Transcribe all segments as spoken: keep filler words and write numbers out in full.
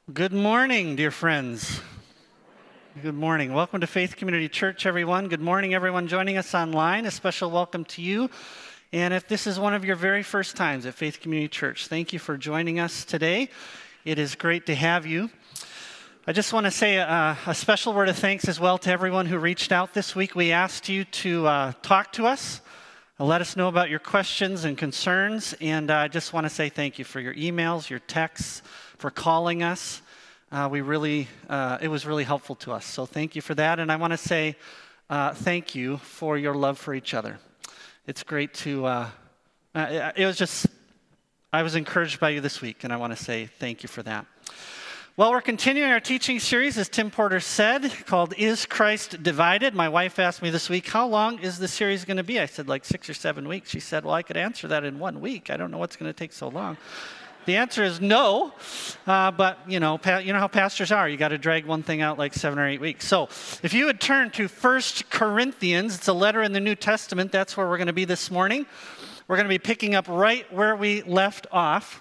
Good morning, dear friends. Good morning. Welcome to Faith Community Church, everyone. Good morning, everyone joining us online. A special welcome to you. And if this is one of your very first times at Faith Community Church, thank you for joining us today. It is great to have you. I just want to say a, a special word of thanks as well to everyone who reached out this week. We asked you to uh, talk to us, let us know about your questions and concerns, and I uh, just want to say thank you for your emails, your texts, for calling us. Uh, we really, uh, it was really helpful to us. So thank you for that. And I want to say uh, thank you for your love for each other. It's great to, uh, uh, it was just, I was encouraged by you this week, and I want to say thank you for that. Well, we're continuing our teaching series, as Tim Porter said, called Is Christ Divided? My wife asked me this week, how long is the series going to be? I said, like six or seven weeks. She said, well, I could answer that in one week. I don't know what's going to take so long. The answer is no, uh, but you know, pa- you know how pastors are. You got to drag one thing out like seven or eight weeks. So if you would turn to First Corinthians, it's a letter in the New Testament. That's where we're going to be this morning. We're going to be picking up right where we left off.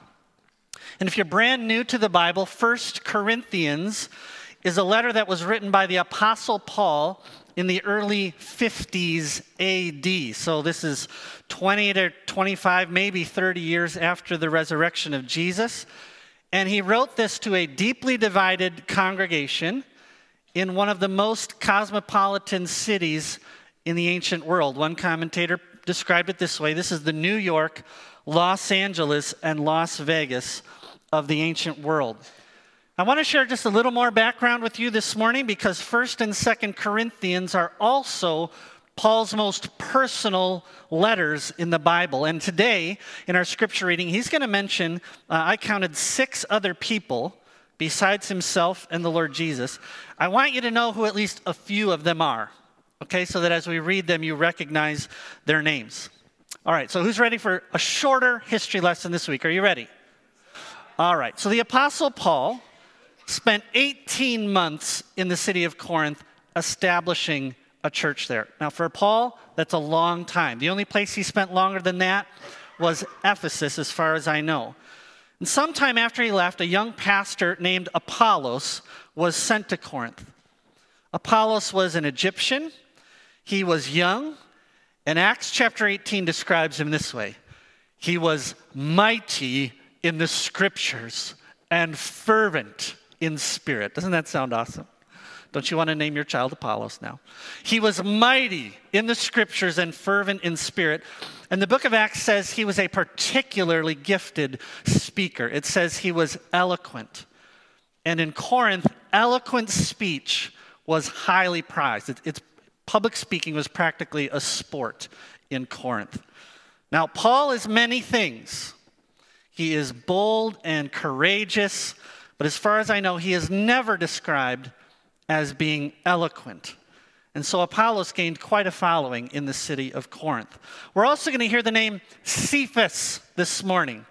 And if you're brand new to the Bible, First Corinthians is a letter that was written by the Apostle Paul in the early fifties A D. So this is twenty to twenty-five, maybe thirty years after the resurrection of Jesus. And he wrote this to a deeply divided congregation in one of the most cosmopolitan cities in the ancient world. One commentator described it this way: this is the New York, Los Angeles, and Las Vegas of the ancient world. I want to share just a little more background with you this morning because First and Second Corinthians are also Paul's most personal letters in the Bible. And today, in our scripture reading, he's going to mention, uh, I counted six other people besides himself and the Lord Jesus. I want you to know who at least a few of them are, okay, so that as we read them, you recognize their names. All right, so who's ready for a shorter history lesson this week? Are you ready? All right, so the Apostle Paul spent eighteen months in the city of Corinth establishing a church there. Now, for Paul, that's a long time. The only place he spent longer than that was Ephesus, as far as I know. And sometime after he left, a young pastor named Apollos was sent to Corinth. Apollos was an Egyptian. He was young. And Acts chapter eighteen describes him this way: he was mighty in the scriptures and fervent in spirit. Doesn't that sound awesome? Don't you want to name your child Apollos now? He was mighty in the scriptures and fervent in spirit. And the book of Acts says he was a particularly gifted speaker. It says he was eloquent. And in Corinth, eloquent speech was highly prized. It, it's public speaking was practically a sport in Corinth. Now, Paul is many things. He is bold and courageous, but as far as I know, he is never described as being eloquent. And so Apollos gained quite a following in the city of Corinth. We're also going to hear the name Cephas this morning.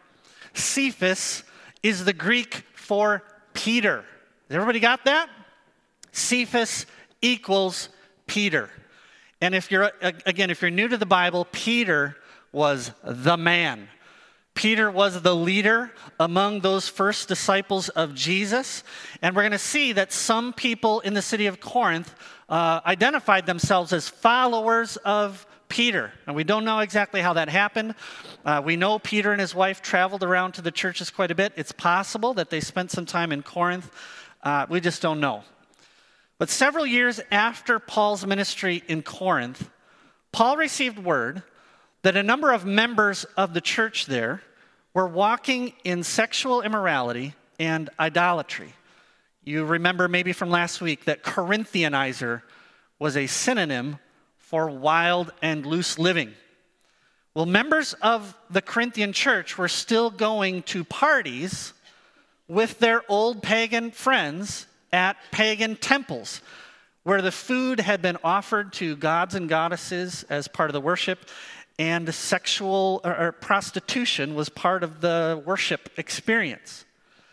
Cephas is the Greek for Peter. Has everybody got that? Cephas equals Peter. And if you're, again, if you're new to the Bible, Peter was the man. Peter was the leader among those first disciples of Jesus. And we're going to see that some people in the city of Corinth uh, identified themselves as followers of Peter. And we don't know exactly how that happened. Uh, we know Peter and his wife traveled around to the churches quite a bit. It's possible that they spent some time in Corinth. Uh, we just don't know. But several years after Paul's ministry in Corinth, Paul received word that a number of members of the church there were walking in sexual immorality and idolatry. You remember maybe from last week that Corinthianizer was a synonym for wild and loose living. Well, members of the Corinthian church were still going to parties with their old pagan friends at pagan temples, where the food had been offered to gods and goddesses as part of the worship, and sexual or, or prostitution was part of the worship experience.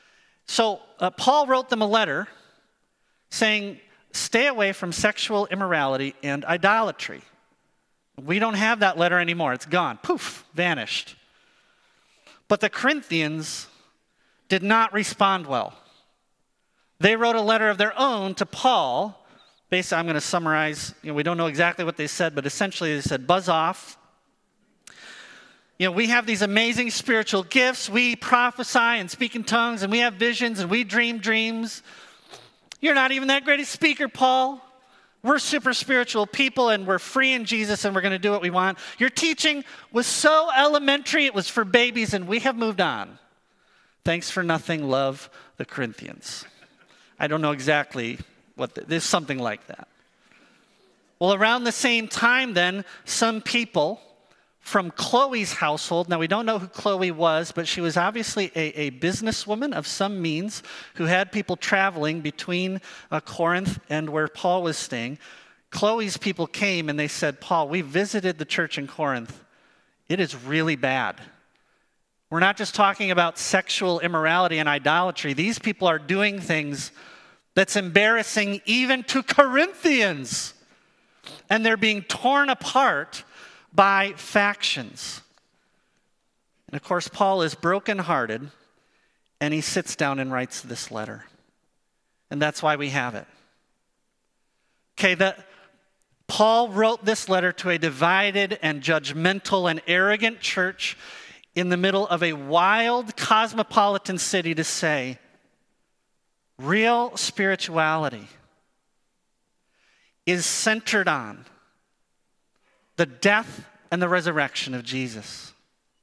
So uh, Paul wrote them a letter saying, stay away from sexual immorality and idolatry. We don't have that letter anymore. It's gone. Poof, vanished. But the Corinthians did not respond well. They wrote a letter of their own to Paul. Basically, I'm going to summarize. You know, we don't know exactly what they said, but essentially they said, buzz off. You know, we have these amazing spiritual gifts. We prophesy and speak in tongues, and we have visions, and we dream dreams. You're not even that great a speaker, Paul. We're super spiritual people, and we're free in Jesus, and we're going to do what we want. Your teaching was so elementary, it was for babies, and we have moved on. Thanks for nothing, love the Corinthians. I don't know exactly what, the, there's something like that. Well, around the same time then, some people from Chloe's household, now we don't know who Chloe was, but she was obviously a, a businesswoman of some means who had people traveling between uh, Corinth and where Paul was staying. Chloe's people came and they said, Paul, we visited the church in Corinth. It is really bad. We're not just talking about sexual immorality and idolatry. These people are doing things that's embarrassing even to Corinthians. And they're being torn apart by factions. And of course, Paul is brokenhearted, and he sits down and writes this letter. And that's why we have it. Okay, that Paul wrote this letter to a divided and judgmental and arrogant church in the middle of a wild cosmopolitan city to say, real spirituality is centered on the death and the resurrection of Jesus.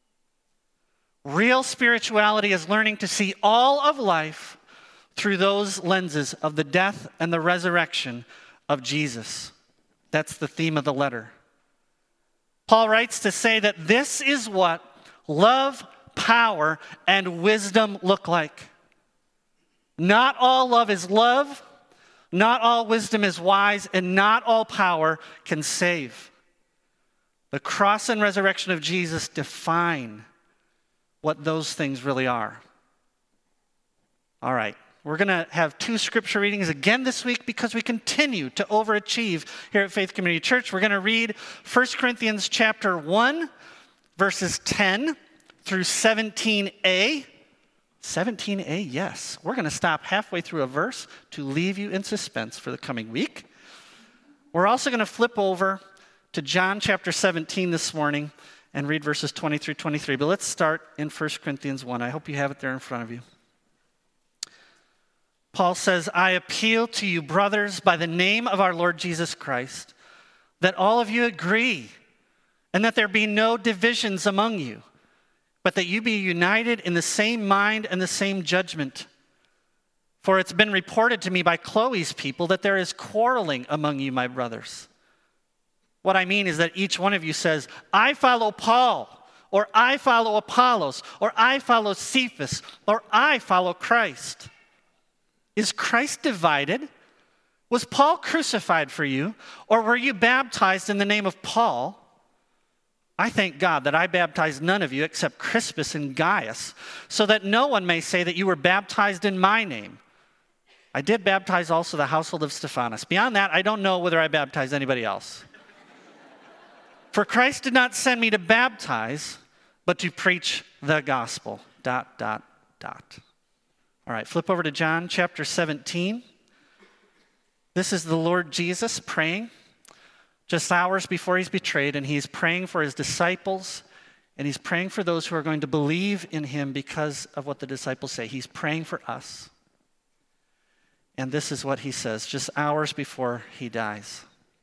Real spirituality is learning to see all of life through those lenses of the death and the resurrection of Jesus. That's the theme of the letter. Paul writes to say that this is what love, power, and wisdom look like. Not all love is love, not all wisdom is wise, and not all power can save. The cross and resurrection of Jesus define what those things really are. All right, we're going to have two scripture readings again this week because we continue to overachieve here at Faith Community Church. We're going to read First Corinthians chapter one, verses ten through seventeen a. seventeen a, yes. We're going to stop halfway through a verse to leave you in suspense for the coming week. We're also going to flip over to John chapter seventeen this morning and read verses twenty through twenty-three. But let's start in First Corinthians one. I hope you have it there in front of you. Paul says, I appeal to you, brothers, by the name of our Lord Jesus Christ, that all of you agree, and that there be no divisions among you, but that you be united in the same mind and the same judgment. For it's been reported to me by Chloe's people that there is quarreling among you, my brothers. What I mean is that each one of you says, I follow Paul, or I follow Apollos, or I follow Cephas, or I follow Christ. Is Christ divided? Was Paul crucified for you, or were you baptized in the name of Paul? I thank God that I baptized none of you except Crispus and Gaius, so that no one may say that you were baptized in my name. I did baptize also the household of Stephanas. Beyond that, I don't know whether I baptized anybody else. For Christ did not send me to baptize, but to preach the gospel. Dot, dot, dot. All right, flip over to John chapter seventeen. This is the Lord Jesus praying just hours before he's betrayed, and he's praying for his disciples, and he's praying for those who are going to believe in him because of what the disciples say. He's praying for us. And this is what he says just hours before he dies.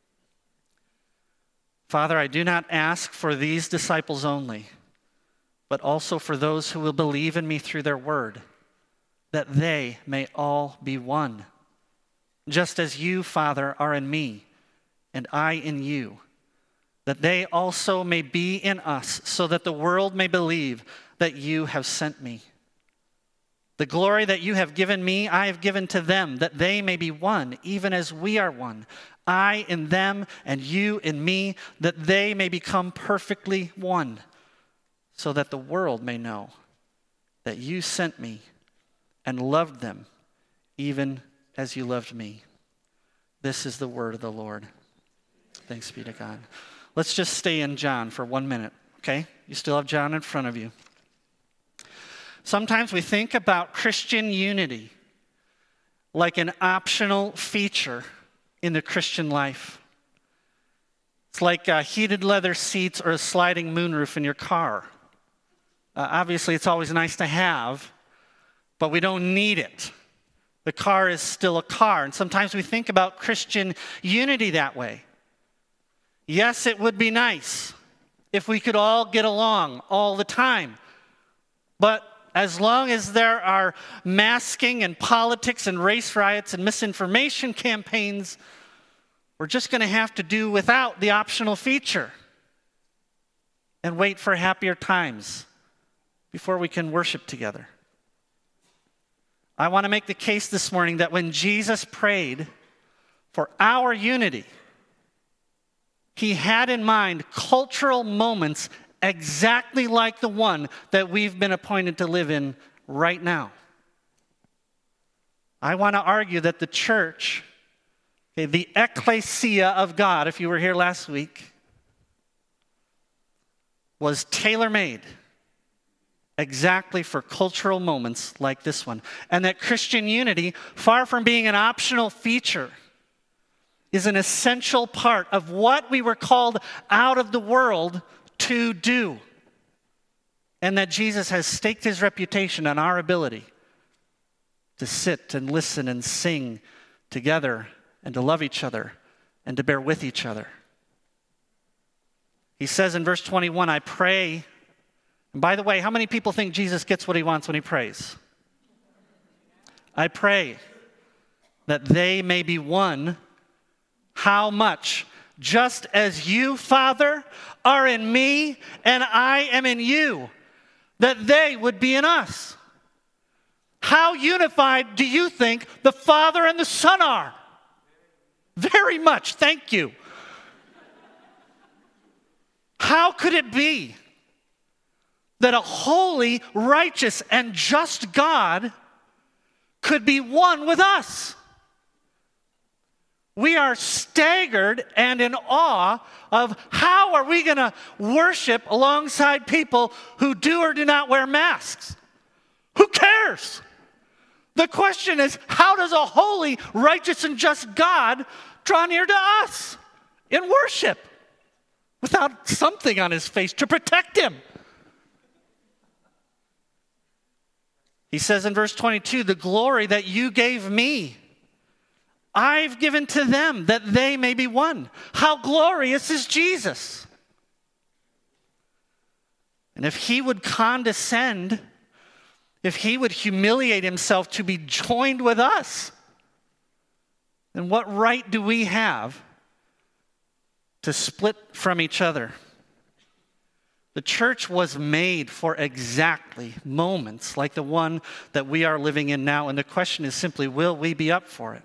Father, I do not ask for these disciples only, but also for those who will believe in me through their word, that they may all be one, just as you, Father, are in me, and I in you, that they also may be in us, so that the world may believe that you have sent me. The glory that you have given me, I have given to them, that they may be one, even as we are one. I in them, and you in me, that they may become perfectly one, so that the world may know that you sent me and loved them, even as you loved me. This is the word of the Lord. Thanks be to God. Let's just stay in John for one minute, okay? You still have John in front of you. Sometimes we think about Christian unity like an optional feature in the Christian life. It's like uh, heated leather seats or a sliding moonroof in your car. Uh, obviously, it's always nice to have, but we don't need it. The car is still a car. And sometimes we think about Christian unity that way. Yes, it would be nice if we could all get along all the time. But as long as there are masking and politics and race riots and misinformation campaigns, we're just going to have to do without the optional feature and wait for happier times before we can worship together. I want to make the case this morning that when Jesus prayed for our unity, he had in mind cultural moments exactly like the one that we've been appointed to live in right now. I want to argue that the church, okay, the ecclesia of God, if you were here last week, was tailor-made exactly for cultural moments like this one. And that Christian unity, far from being an optional feature, is an essential part of what we were called out of the world to do. And that Jesus has staked his reputation on our ability to sit and listen and sing together and to love each other and to bear with each other. He says in verse twenty-one, I pray. And by the way, how many people think Jesus gets what he wants when he prays? I pray that they may be one. How much? Just as you, Father, are in me and I am in you, that they would be in us. How unified do you think the Father and the Son are? Very much, thank you. How could it be that a holy, righteous, and just God could be one with us? We are staggered and in awe of how are we going to worship alongside people who do or do not wear masks? Who cares? The question is, how does a holy, righteous, and just God draw near to us in worship without something on his face to protect him? He says in verse twenty-two, the glory that you gave me, I've given to them that they may be one. How glorious is Jesus? And if he would condescend, if he would humiliate himself to be joined with us, then what right do we have to split from each other? The church was made for exactly moments like the one that we are living in now. And the question is simply, will we be up for it?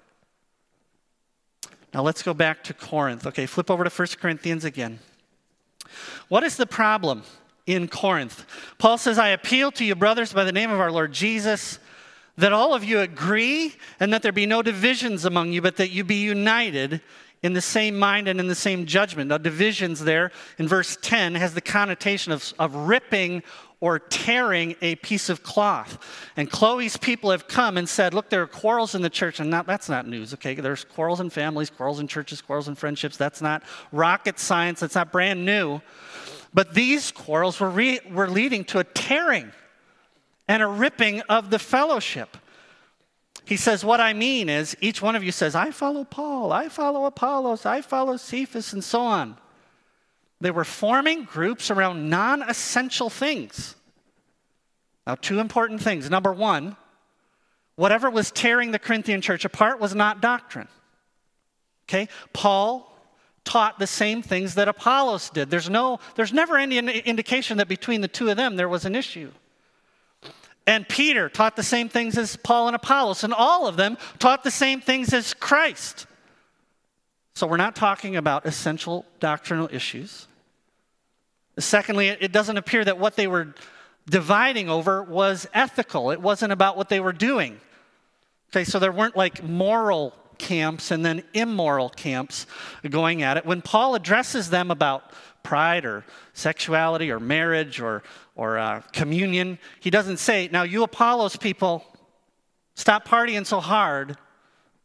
Now let's go back to Corinth. Okay, flip over to First Corinthians again. What is the problem in Corinth? Paul says, I appeal to you, brothers, by the name of our Lord Jesus, that all of you agree and that there be no divisions among you, but that you be united in the same mind and in the same judgment. Now, divisions there in verse ten has the connotation of, of ripping or tearing a piece of cloth. And Chloe's people have come and said, look, there are quarrels in the church, and not, that's not news, okay? There's quarrels in families, quarrels in churches, quarrels in friendships. That's not rocket science. That's not brand new. But these quarrels were, re, were leading to a tearing and a ripping of the fellowship. He says, what I mean is, each one of you says, I follow Paul, I follow Apollos, I follow Cephas, and so on. They were forming groups around non-essential things. Now, two important things. Number one, whatever was tearing the Corinthian church apart was not doctrine. Okay? Paul taught the same things that Apollos did. There's no, there's never any indication that between the two of them there was an issue. And Peter taught the same things as Paul and Apollos, and all of them taught the same things as Christ. So we're not talking about essential doctrinal issues. Secondly, it doesn't appear that what they were dividing over was ethical. It wasn't about what they were doing. Okay, so there weren't like moral camps and then immoral camps going at it. When Paul addresses them about pride or sexuality or marriage or, or uh, communion, he doesn't say, now you Apollos people, stop partying so hard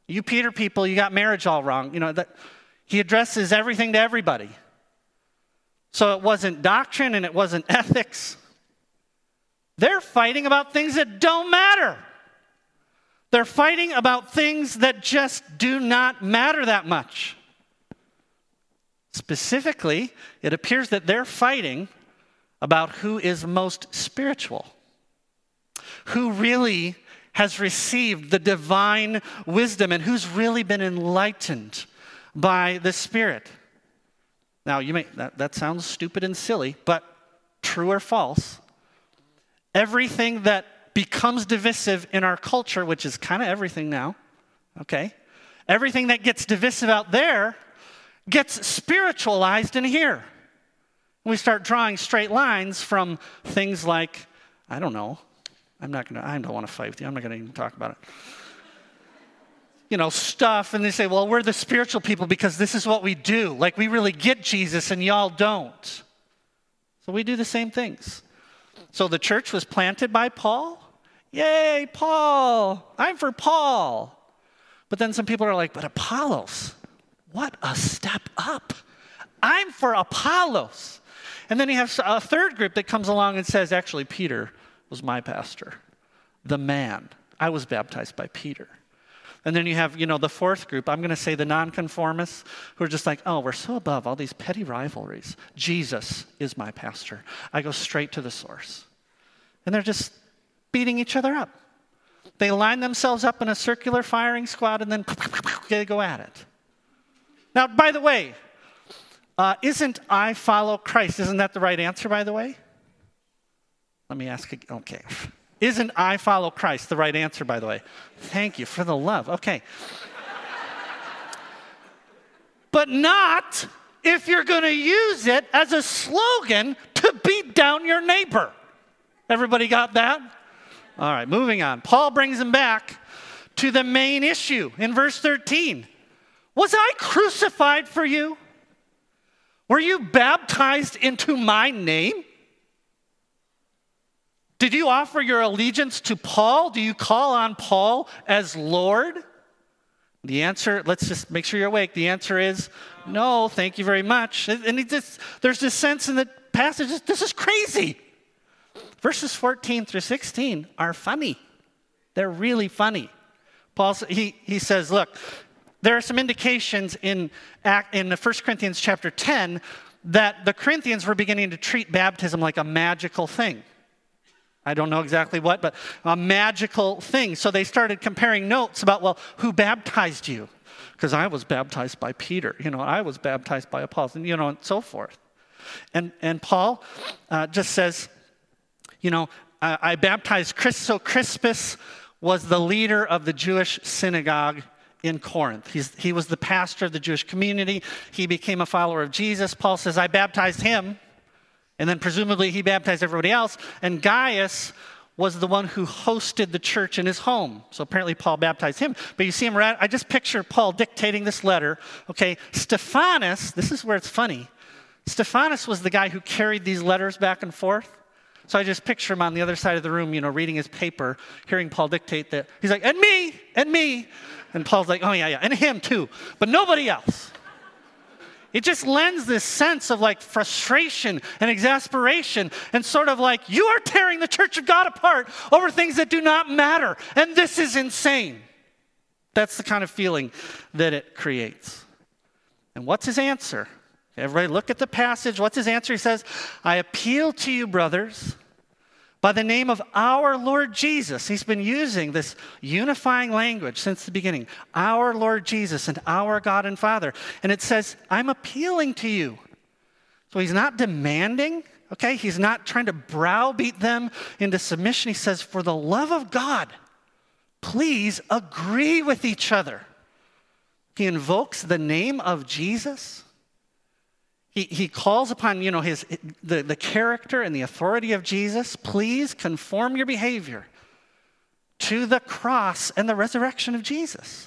You Peter people, you got marriage all wrong. You know, that he addresses everything to everybody. So it wasn't doctrine and it wasn't ethics. They're fighting about things that don't matter. They're fighting about things that just do not matter that much. Specifically, it appears that they're fighting about who is most spiritual, who really has received the divine wisdom and who's really been enlightened by the Spirit. Now, you may that, that sounds stupid and silly, but true or false, everything that becomes divisive in our culture, which is kind of everything now, okay? Everything that gets divisive out there gets spiritualized in here. We start drawing straight lines from things like, I don't know, I'm not going to, I don't want to fight with you. I'm not going to even talk about it. You know, stuff, and they say, well, we're the spiritual people because this is what we do. Like, we really get Jesus and y'all don't. So we do the same things. So the church was planted by Paul. Yay, Paul. I'm for Paul. But then some people are like, but Apollos, what a step up. I'm for Apollos. And then you have a third group that comes along and says, actually, Peter was my pastor, the man. I was baptized by Peter. And then you have, you know, the fourth group, I'm going to say the nonconformists, who are just like, oh, we're so above all these petty rivalries. Jesus is my pastor. I go straight to the source. And they're just beating each other up. They line themselves up in a circular firing squad and then they go at it. Now, by the way, uh, isn't I follow Christ, isn't that the right answer, by the way? Let me ask again. Okay. Isn't I follow Christ the right answer, by the way? Thank you for the love. Okay. But not if you're going to use it as a slogan to beat down your neighbor. Everybody got that? All right, moving on. Paul brings him back to the main issue in verse thirteen. Was I crucified for you? Were you baptized into my name? Did you offer your allegiance to Paul? Do you call on Paul as Lord? The answer, let's just make sure you're awake. The answer is no, thank you very much. And it just, there's this sense in the passage, this is crazy. Verses fourteen through sixteen are funny. They're really funny. Paul, he, he says, look, there are some indications in, in First Corinthians chapter ten that the Corinthians were beginning to treat baptism like a magical thing. I don't know exactly what, but a magical thing. So they started comparing notes about, well, who baptized you? Because I was baptized by Peter. You know, I was baptized by Apollos, and, you know, and so forth. And, and Paul uh, just says, you know, I, I baptized Chris. So Crispus was the leader of the Jewish synagogue in Corinth. He's, he was the pastor of the Jewish community. He became a follower of Jesus. Paul says, I baptized him. And then presumably he baptized everybody else. And Gaius was the one who hosted the church in his home. So apparently Paul baptized him. But you see him, I just picture Paul dictating this letter. Okay, Stephanas, this is where it's funny. Stephanas was the guy who carried these letters back and forth. So I just picture him on the other side of the room, you know, reading his paper, hearing Paul dictate that. He's like, and me, and me. And Paul's like, oh yeah, yeah, and him too. But nobody else. It just lends this sense of like frustration and exasperation and sort of like, you are tearing the church of God apart over things that do not matter. And this is insane. That's the kind of feeling that it creates. And what's his answer? Everybody look at the passage. What's his answer? He says, I appeal to you, brothers, by the name of our Lord Jesus. He's been using this unifying language since the beginning. Our Lord Jesus and our God and Father. And it says, I'm appealing to you. So he's not demanding, okay? He's not trying to browbeat them into submission. He says, for the love of God, please agree with each other. He invokes the name of Jesus. He, he calls upon, you know, his the, the character and the authority of Jesus. Please conform your behavior to the cross and the resurrection of Jesus.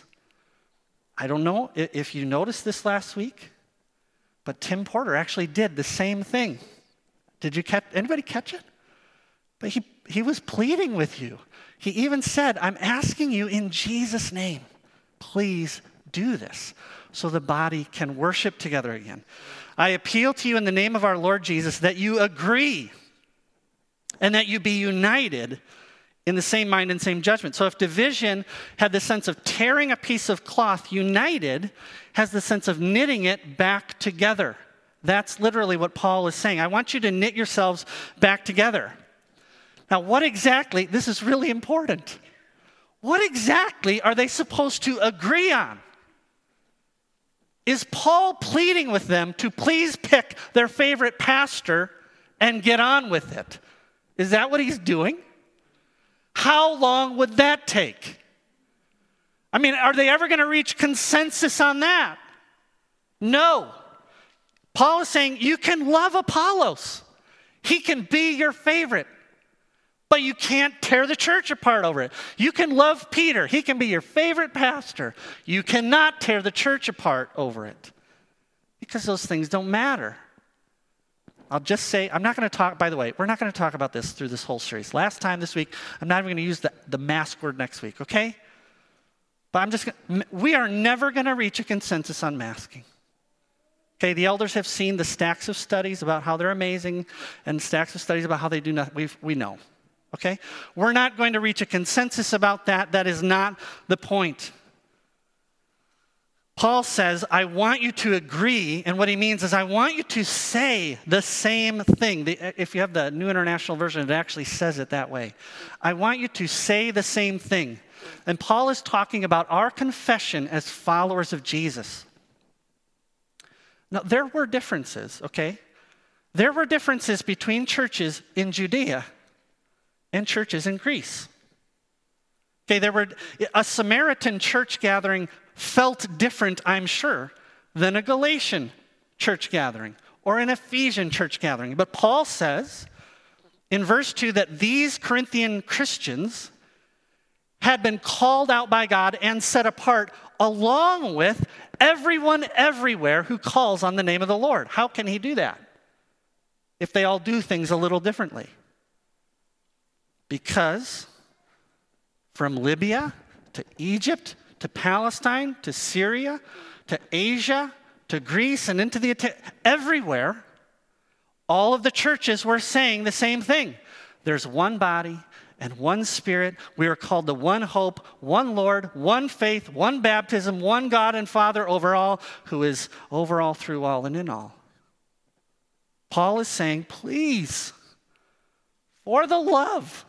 I don't know if you noticed this last week, but Tim Porter actually did the same thing. Did you catch, anybody catch it? But he, he was pleading with you. He even said, I'm asking you in Jesus' name, Please do this so the body can worship together again. I appeal to you in the name of our Lord Jesus that you agree and that you be united in the same mind and same judgment. So if division had the sense of tearing a piece of cloth, united has the sense of knitting it back together. That's literally what Paul is saying. I want you to knit yourselves back together. Now, what exactly, this is really important. What exactly are they supposed to agree on? Is Paul pleading with them to please pick their favorite pastor and get on with it? Is that what he's doing? How long would that take? I mean, are they ever going to reach consensus on that? No. Paul is saying you can love Apollos. He can be your favorite. But you can't tear the church apart over it. You can love Peter. He can be your favorite pastor. You cannot tear the church apart over it. Because those things don't matter. I'll just say, I'm not going to talk, by the way, we're not going to talk about this through this whole series. Last time this week, I'm not even going to use the, the mask word next week, okay? But I'm just going to, we are never going to reach a consensus on masking. Okay, the elders have seen the stacks of studies about how they're amazing and stacks of studies about how they do nothing. We've, we know, okay? We're not going to reach a consensus about that. That is not the point. Paul says, I want you to agree, and what he means is I want you to say the same thing. The, if you have the New International Version, it actually says it that way. I want you to say the same thing. And Paul is talking about our confession as followers of Jesus. Now, there were differences, okay? There were differences between churches in Judea and churches in Greece. Okay, there were a Samaritan church gathering felt different, I'm sure, than a Galatian church gathering or an Ephesian church gathering. But Paul says in verse two that these Corinthian Christians had been called out by God and set apart along with everyone everywhere who calls on the name of the Lord. How can he do that if they all do things a little differently? Because from Libya to Egypt to Palestine, to Syria, to Asia, to Greece, and into the, everywhere, all of the churches were saying the same thing. There's one body and one Spirit. We are called to one hope, one Lord, one faith, one baptism, one God and Father over all, who is over all, through all, and in all. Paul is saying, please, for the love,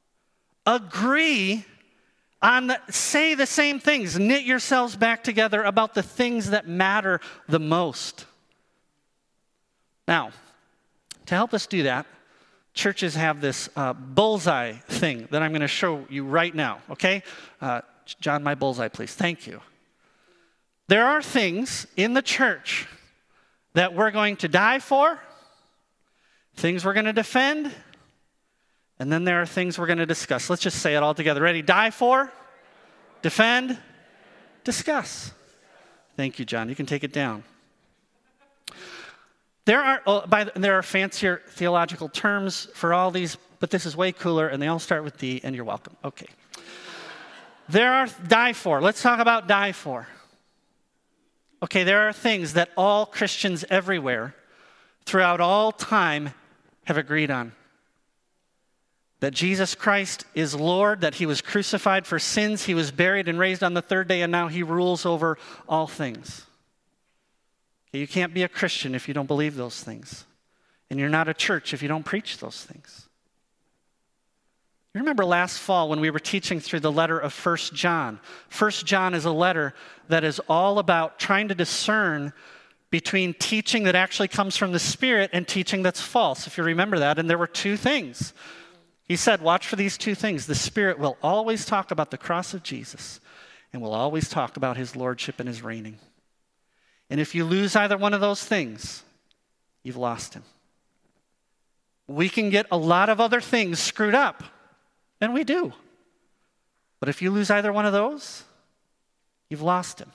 agree on the, say the same things. Knit yourselves back together about the things that matter the most. Now, to help us do that, churches have this uh, bullseye thing that I'm going to show you right now, okay? Uh, John, my bullseye, please. Thank you. There are things in the church that we're going to die for, things we're going to defend, and then there are things we're going to discuss. Let's just say it all together. Ready? Die for, defend, discuss. Thank you, John. You can take it down. There are, oh, by the, there are fancier theological terms for all these, but this is way cooler, and they all start with D, and you're welcome. Okay. There are die for. Let's talk about die for. Okay, there are things that all Christians everywhere throughout all time have agreed on. That Jesus Christ is Lord, that he was crucified for sins, he was buried and raised on the third day, and now he rules over all things. Okay, you can't be a Christian if you don't believe those things. And you're not a church if you don't preach those things. You remember last fall when we were teaching through the letter of First John. First John is a letter that is all about trying to discern between teaching that actually comes from the Spirit and teaching that's false, if you remember that. And there were two things. He said, watch for these two things. The Spirit will always talk about the cross of Jesus and will always talk about his lordship and his reigning. And if you lose either one of those things, you've lost him. We can get a lot of other things screwed up, and we do. But if you lose either one of those, you've lost him.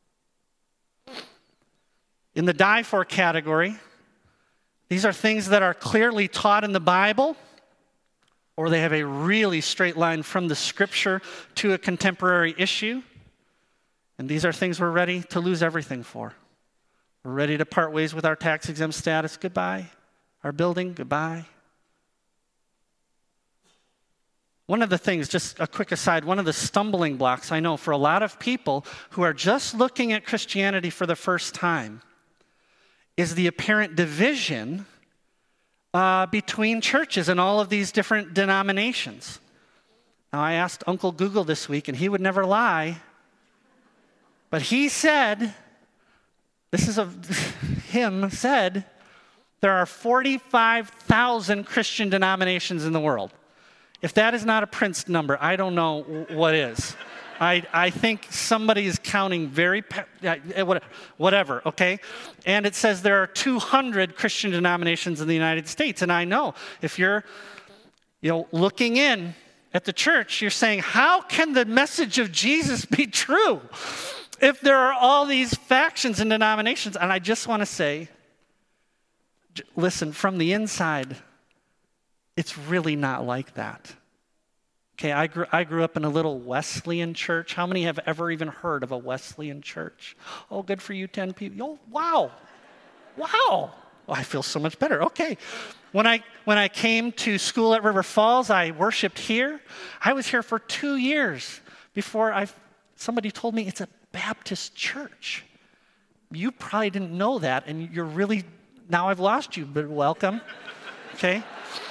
In the die for category, these are things that are clearly taught in the Bible, or they have a really straight line from the scripture to a contemporary issue. And these are things we're ready to lose everything for. We're ready to part ways with our tax-exempt status. Goodbye. Our building, goodbye. One of the things, just a quick aside, one of the stumbling blocks I know for a lot of people who are just looking at Christianity for the first time is the apparent division uh, between churches and all of these different denominations. Now, I asked Uncle Google this week, and he would never lie, but he said, this is a, him said, there are forty-five thousand Christian denominations in the world. If that is not a Prince number, I don't know what is. I, I think somebody is counting very, whatever, okay? And it says there are two hundred Christian denominations in the United States. And I know if you're, you know, looking in at the church, you're saying, how can the message of Jesus be true if there are all these factions and denominations? And I just want to say, listen, from the inside, it's really not like that. Okay, I grew, I grew up in a little Wesleyan church. How many have ever even heard of a Wesleyan church? Oh, good for you, ten people. Oh, wow. Wow. Oh, I feel so much better. Okay. When I when I came to school at River Falls, I worshiped here. I was here for two years before I somebody told me it's a Baptist church. You probably didn't know that, and you're really, now I've lost you, but welcome. Okay?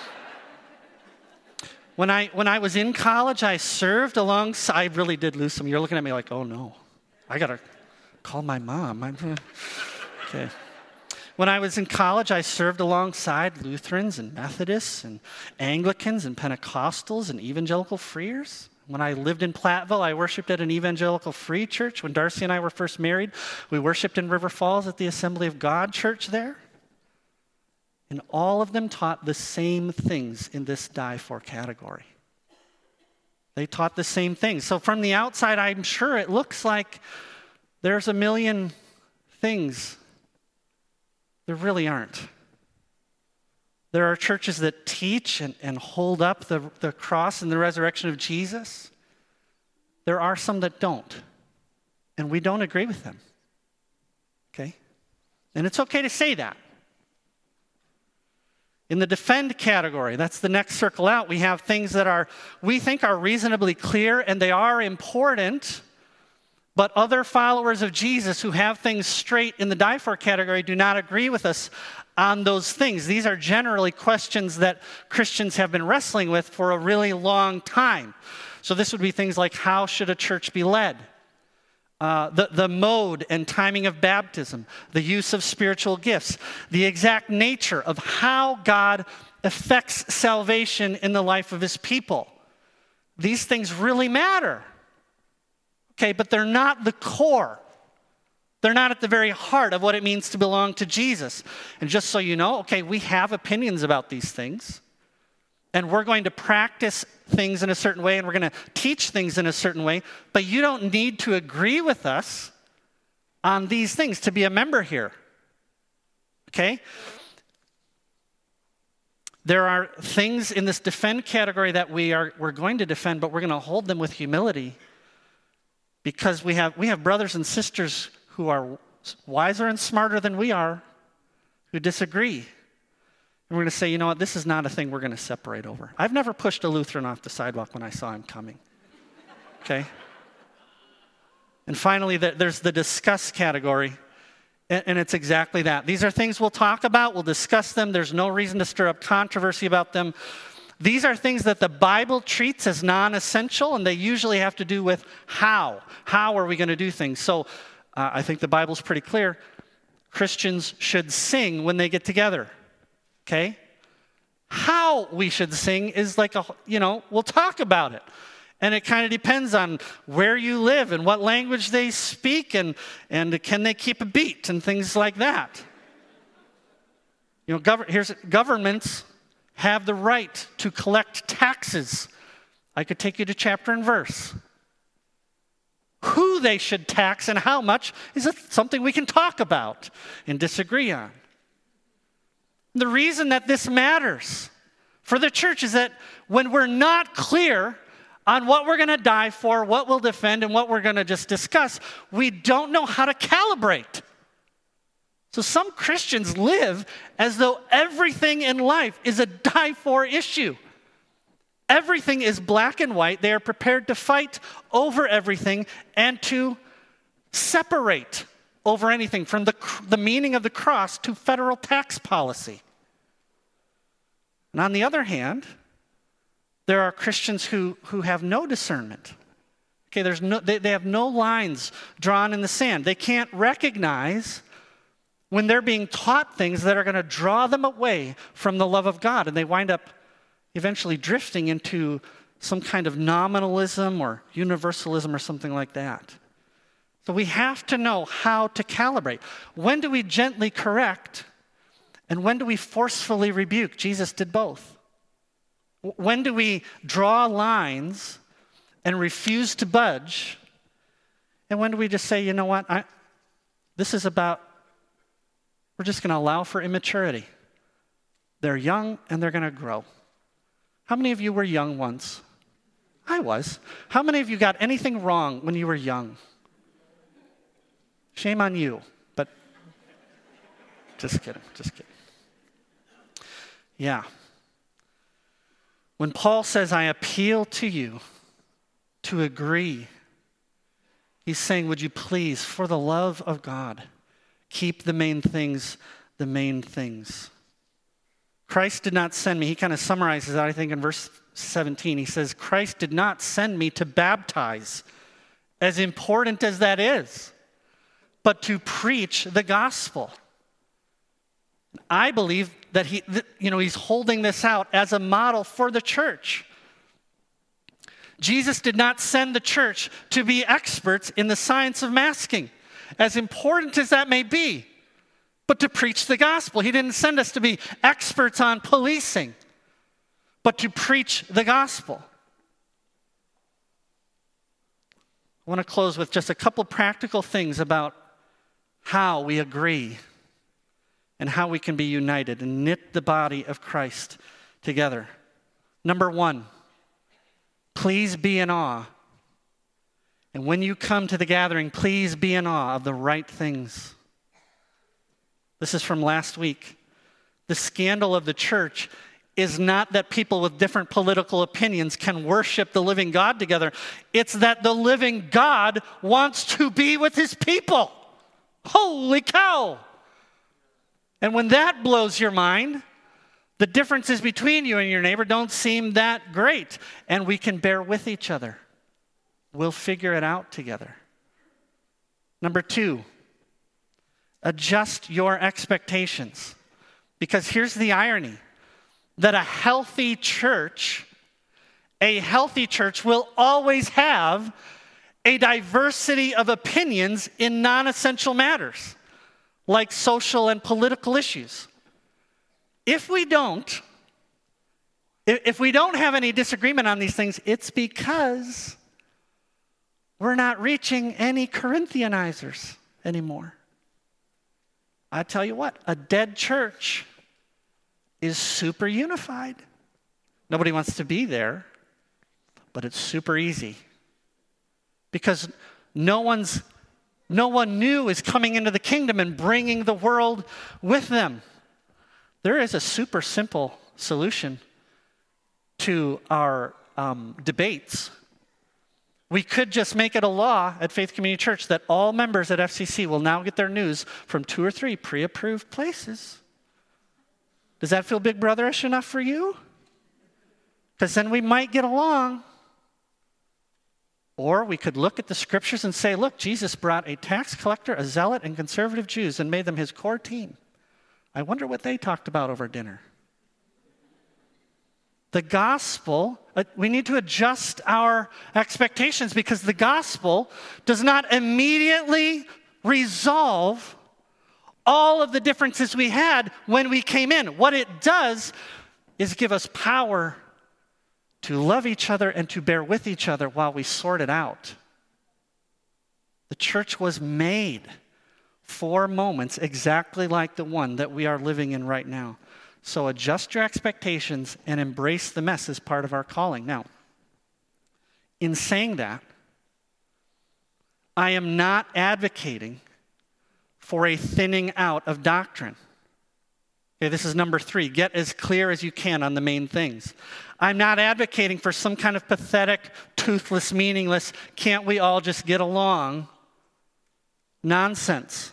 When I when I was in college, I served alongside, I really did lose some. You're looking at me like, oh no, I got to call my mom. I'm, okay. When I was in college, I served alongside Lutherans and Methodists and Anglicans and Pentecostals and evangelical freers. When I lived in Platteville, I worshiped at an evangelical free church. When Darcy and I were first married, we worshiped in River Falls at the Assembly of God church there. And all of them taught the same things in this die for category. They taught the same things. So from the outside, I'm sure it looks like there's a million things. There really aren't. There are churches that teach and, and hold up the, the cross and the resurrection of Jesus. There are some that don't. And we don't agree with them. Okay? And it's okay to say that. In the defend category, that's the next circle out, we have things that are we think are reasonably clear and they are important, but other followers of Jesus who have things straight in the die for category do not agree with us on those things. These are generally questions that Christians have been wrestling with for a really long time. So this would be things like, how should a church be led? Uh, the, the mode and timing of baptism, the use of spiritual gifts, the exact nature of how God affects salvation in the life of his people. These things really matter. Okay, but they're not the core. They're not at the very heart of what it means to belong to Jesus. And just so you know, okay, we have opinions about these things. And we're going to practice things in a certain way, and we're going to teach things in a certain way, but you don't need to agree with us on these things to be a member here. Okay? There are things in this defend category that we are we're going to defend, but we're going to hold them with humility because we have we have brothers and sisters who are wiser and smarter than we are who disagree. And we're going to say, you know what, this is not a thing we're going to separate over. I've never pushed a Lutheran off the sidewalk when I saw him coming. Okay? And finally, there's the discuss category. And it's exactly that. These are things we'll talk about. We'll discuss them. There's no reason to stir up controversy about them. These are things that the Bible treats as non-essential, and they usually have to do with how. How are we going to do things? So uh, I think the Bible's pretty clear. Christians should sing when they get together. Okay? How we should sing is like a, you know, we'll talk about it. And it kind of depends on where you live and what language they speak and, and can they keep a beat and things like that. You know, gov- here's governments have the right to collect taxes. I could take you to chapter and verse. Who they should tax and how much is something we can talk about and disagree on. The reason that this matters for the church is that when we're not clear on what we're going to die for, what we'll defend, and what we're going to just discuss. We don't know how to calibrate. So some Christians live as though everything in life is a die-for issue. Everything is black and white. They are prepared to fight over everything and to separate over anything, from the, the meaning of the cross to federal tax policy. And on the other hand, there are Christians who, who have no discernment. Okay, there's no, they, they have no lines drawn in the sand. They can't recognize when they're being taught things that are going to draw them away from the love of God, and they wind up eventually drifting into some kind of nominalism or universalism or something like that. So we have to know how to calibrate. When do we gently correct, and when do we forcefully rebuke? Jesus did both. When do we draw lines and refuse to budge? And when do we just say, you know what, I, this is about, we're just going to allow for immaturity. They're young and they're going to grow. How many of you were young once? I was. How many of you got anything wrong when you were young? Shame on you, but just kidding, just kidding. Yeah. When Paul says, I appeal to you to agree, he's saying, would you please, for the love of God, keep the main things the main things. Christ did not send me. He kind of summarizes that, I think, in verse seventeen. He says, Christ did not send me to baptize, as important as that is, but to preach the gospel. I believe that he, you know, he's holding this out as a model for the church. Jesus did not send the church to be experts in the science of masking, as important as that may be, but to preach the gospel. He didn't send us to be experts on policing, but to preach the gospel. I want to close with just a couple practical things about how we agree and how we can be united and knit the body of Christ together. Number one, please be in awe. And when you come to the gathering, please be in awe of the right things. This is from last week. The scandal of the church is not that people with different political opinions can worship the living God together. It's that the living God wants to be with his people. Holy cow! And when that blows your mind, the differences between you and your neighbor don't seem that great, and we can bear with each other. We'll figure it out together. Number two, adjust your expectations. Because here's the irony, that a healthy church, a healthy church will always have a diversity of opinions in non-essential matters, like social and political issues. If we don't, if we don't have any disagreement on these things, it's because we're not reaching any Corinthianizers anymore. I tell you what, a dead church is super unified. Nobody wants to be there, but it's super easy. Because no one's, no one new is coming into the kingdom and bringing the world with them. There is a super simple solution to our um, debates. We could just make it a law at Faith Community Church that all members at F C C will now get their news from two or three pre-approved places. Does that feel big brotherish enough for you? Because then we might get along. Or we could look at the scriptures and say, look, Jesus brought a tax collector, a zealot, and conservative Jews and made them his core team. I wonder what they talked about over dinner. The gospel, uh, we need to adjust our expectations because the gospel does not immediately resolve all of the differences we had when we came in. What it does is give us power to love each other and to bear with each other while we sort it out. The church was made for moments exactly like the one that we are living in right now. So adjust your expectations and embrace the mess as part of our calling. Now, in saying that, I am not advocating for a thinning out of doctrine. Okay, this is number three. Get as clear as you can on the main things. I'm not advocating for some kind of pathetic, toothless, meaningless, can't we all just get along nonsense.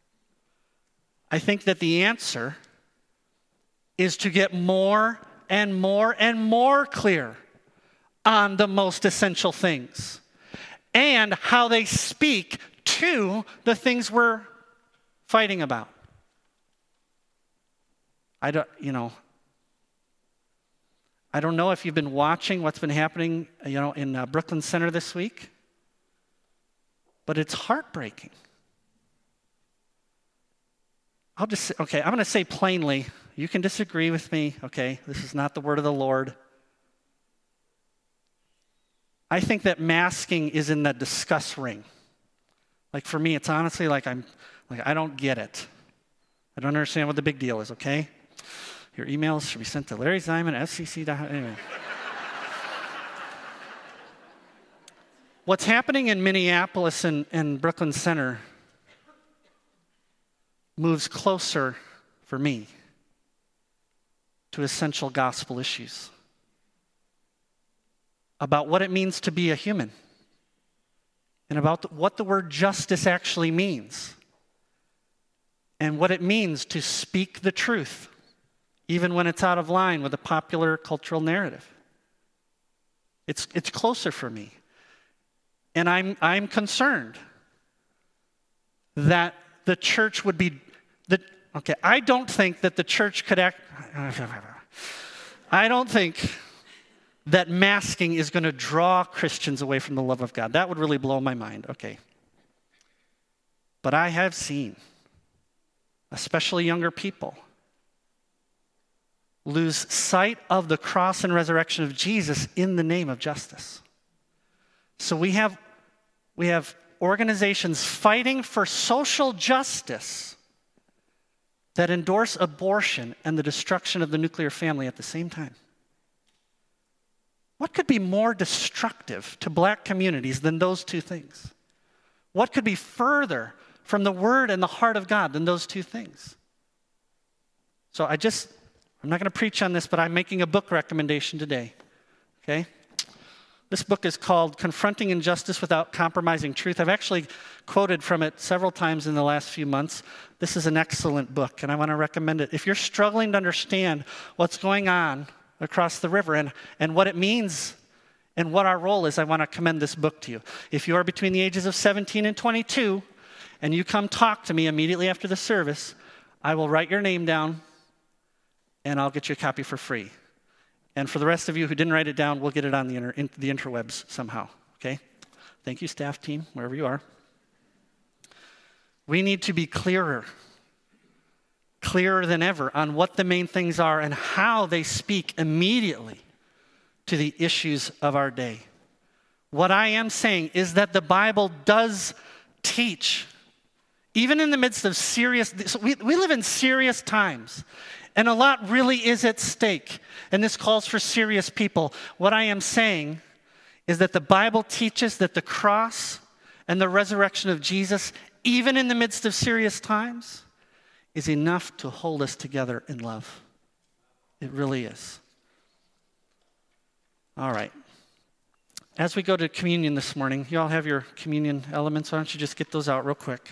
I think that the answer is to get more and more and more clear on the most essential things and how they speak to the things we're fighting about. I don't, you know, I don't know if you've been watching what's been happening, you know, in uh, Brooklyn Center this week, but it's heartbreaking. I'll just say, okay, I'm going to say plainly, you can disagree with me, okay? This is not the word of the Lord. I think that masking is in the discuss ring. Like for me, it's honestly like I'm, like I don't get it. I don't understand what the big deal is, okay? Your emails should be sent to Larry Ziman, F C C. Anyway. What's happening in Minneapolis and, and Brooklyn Center moves closer for me to essential gospel issues about what it means to be a human and about the, what the word justice actually means and what it means to speak the truth even when it's out of line with a popular cultural narrative. It's, it's closer for me. And I'm, I'm concerned that the church would be, the, okay, I don't think that the church could act, I don't think that masking is going to draw Christians away from the love of God. That would really blow my mind, okay. But I have seen, especially younger people, lose sight of the cross and resurrection of Jesus in the name of justice. So we have, we have organizations fighting for social justice that endorse abortion and the destruction of the nuclear family at the same time. What could be more destructive to black communities than those two things? What could be further from the word and the heart of God than those two things? So I just, I'm not going to preach on this, but I'm making a book recommendation today, okay? This book is called Confronting Injustice Without Compromising Truth. I've actually quoted from it several times in the last few months. This is an excellent book, and I want to recommend it. If you're struggling to understand what's going on across the river and, and what it means and what our role is, I want to commend this book to you. If you are between the ages of seventeen and twenty-two, and you come talk to me immediately after the service, I will write your name down, and I'll get you a copy for free. And for the rest of you who didn't write it down, we'll get it on the, inter, in, the interwebs somehow, okay? Thank you, staff team, wherever you are. We need to be clearer, clearer than ever on what the main things are and how they speak immediately to the issues of our day. What I am saying is that the Bible does teach, even in the midst of serious, so we, we live in serious times. And a lot really is at stake. And this calls for serious people. What I am saying is that the Bible teaches that the cross and the resurrection of Jesus, even in the midst of serious times, is enough to hold us together in love. It really is. All right. As we go to communion this morning, you all have your communion elements. Why don't you just get those out real quick?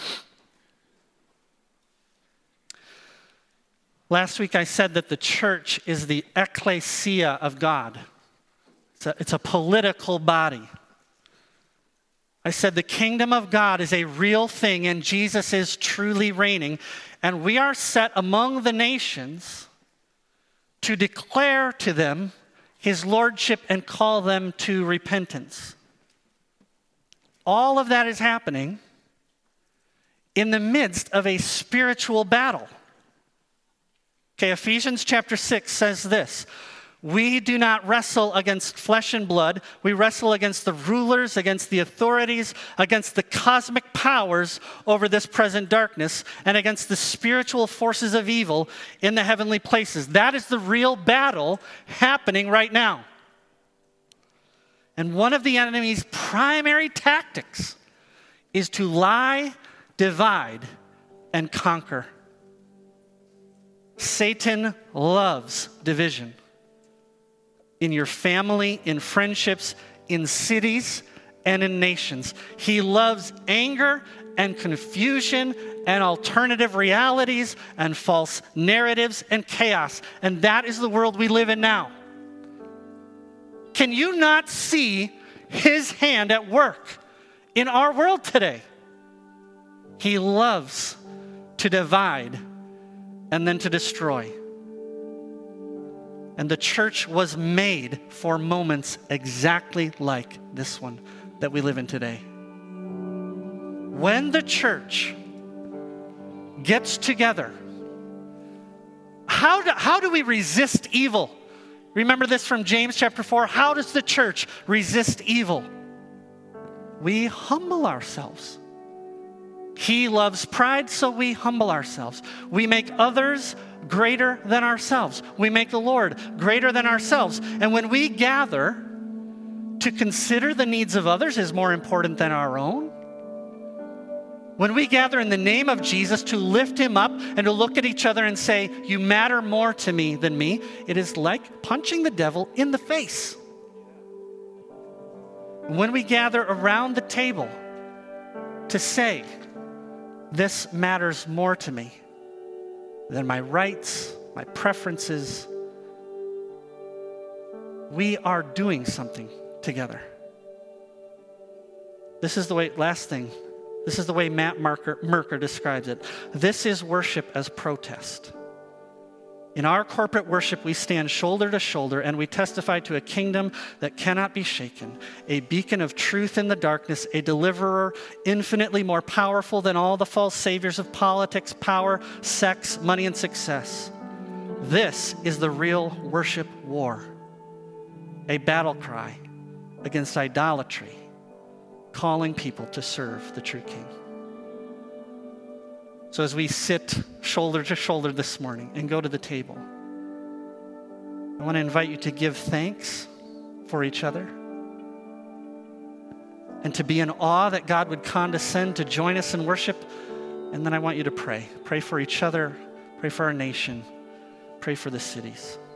Last week I said that the church is the ecclesia of God. It's a, it's a political body. I said the kingdom of God is a real thing and Jesus is truly reigning. And we are set among the nations to declare to them his lordship and call them to repentance. All of that is happening in the midst of a spiritual battle. Okay, Ephesians chapter six says this: we do not wrestle against flesh and blood. We wrestle against the rulers, against the authorities, against the cosmic powers over this present darkness, and against the spiritual forces of evil in the heavenly places. That is the real battle happening right now. And one of the enemy's primary tactics is to lie, divide, and conquer. Satan loves division. In your family, in friendships, in cities, and in nations. He loves anger and confusion and alternative realities and false narratives and chaos. And that is the world we live in now. Can you not see his hand at work in our world today? He loves to divide and then to destroy. And the church was made for moments exactly like this one that we live in today. When the church gets together, how do, how do we resist evil? Remember this from James chapter four. How does the church resist evil? We humble ourselves. He loves pride, so we humble ourselves. We make others greater than ourselves. We make the Lord greater than ourselves. And when we gather to consider the needs of others is more important than our own, when we gather in the name of Jesus to lift him up and to look at each other and say, you matter more to me than me, it is like punching the devil in the face. When we gather around the table to say, this matters more to me than my rights, my preferences, we are doing something together. This is the way, last thing, this is the way Matt Merker, Merker describes it. This is worship as protest. In our corporate worship, we stand shoulder to shoulder and we testify to a kingdom that cannot be shaken, a beacon of truth in the darkness, a deliverer infinitely more powerful than all the false saviors of politics, power, sex, money, and success. This is the real worship war, a battle cry against idolatry, calling people to serve the true King. So as we sit shoulder to shoulder this morning and go to the table, I want to invite you to give thanks for each other and to be in awe that God would condescend to join us in worship. And then I want you to pray. Pray for each other. Pray for our nation. Pray for the cities.